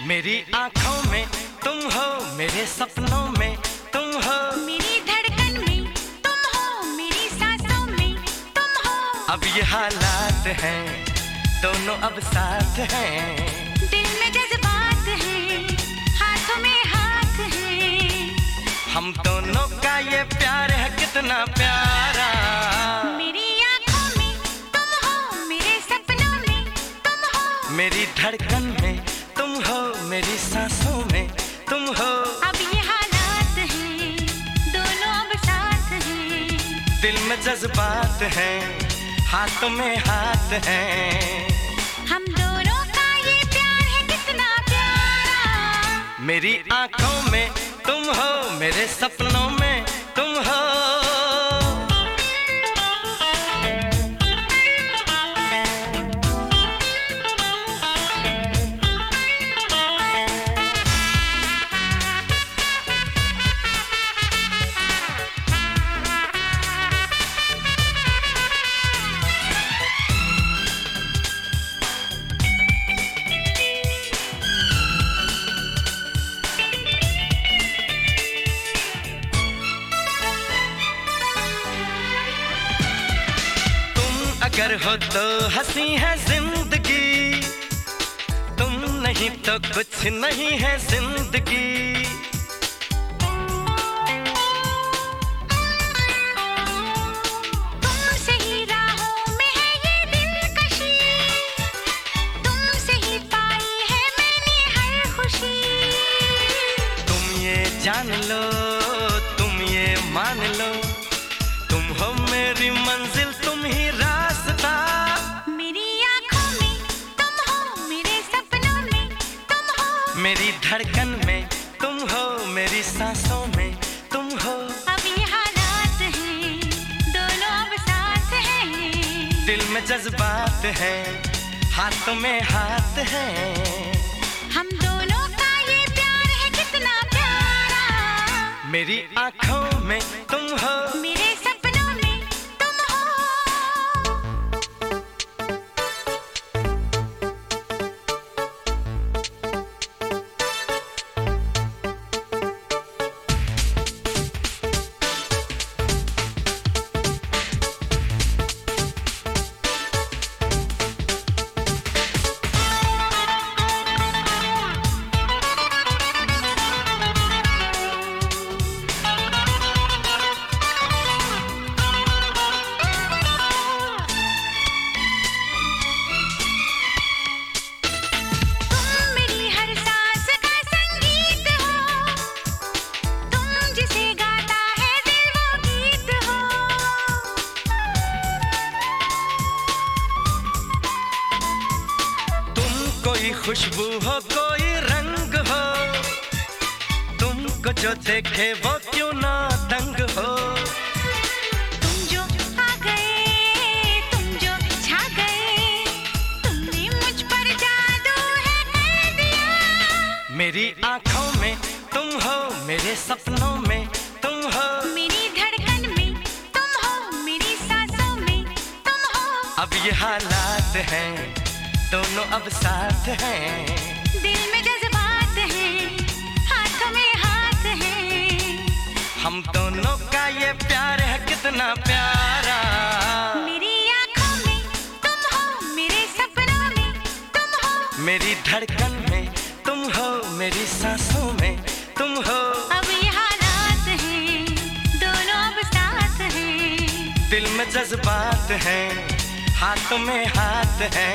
मेरी आँखों में तुम हो, मेरे सपनों में तुम हो, मेरी धड़कन में तुम हो, मेरी सांसों में तुम हो। अब ये हालात हैं, दोनों अब साथ हैं। दिल में जज्बात हैं, हाथों में हाथ हैं। हम दोनों का ये प्यार है कितना प्यारा। मेरी आँखों में तुम हो, मेरे सपनों में तुम हो, मेरी धड़कन में तुम हो, मेरी सांसों में तुम हो। अब ये हालात हैं, दोनों अब साथ हैं। दिल में जज्बात हैं, हाथों में हाथ हैं। हम दोनों का ये प्यार है कितना प्यारा। मेरी आँखों में तुम हो, मेरे सपनों में तुम हो। अगर हो तो हंसी है जिंदगी, तुम नहीं तो कुछ नहीं है जिंदगी। तुमसे ही राहों में है ये दिलकशी, तुमसे ही पाई है मैंने हर खुशी। तुम ये जान लो, तुम ये मान लो, तुम हो मेरी मंजिल, तुम ही रास्ता। मेरी आँखों में तुम हो, मेरे सपनों में तुम हो, मेरी धड़कन में तुम हो, मेरी सांसों में तुम हो। अब ये हालात हैं, दोनों अब साथ हैं। दिल में जज्बात हैं, हाथों में हाथ हैं। हम दोनों का ये प्यार है कितना प्यारा। मेरी आँखों में तुम हो, मेरे सपनों में तुम हो। तुम मेरी हर सांस का संगीत हो, तुम जिसे गाता है दिल वो गीत हो। तुम कोई खुशबू हो, कोई रंग हो, तुमको जो देखे वो क्यों ना दंग हो। तुम जो आ गए, तुम जो छा गए, तुमने मुझ पर जादू है कर दिया। मेरी आँखों में तुम हो, मेरे सपनों में तुम हो, मेरी धड़कन में तुम हो, मेरी सांसों में तुम हो। अब ये हालात हैं, दोनों अब साथ हैं। दिल में जज्बात हैं, हाथों में हाथ हैं। हम दोनों का ये प्यार है कितना प्यारा। मेरी आँखों में तुम हो, मेरे सपनों में तुम हो, मेरी धड़कन में तुम हो, मेरी सांसों में तुम हो। अब ये हालात हैं, दोनों अब साथ हैं। दिल में जज्बात हैं, हाथों में हाथ हैं।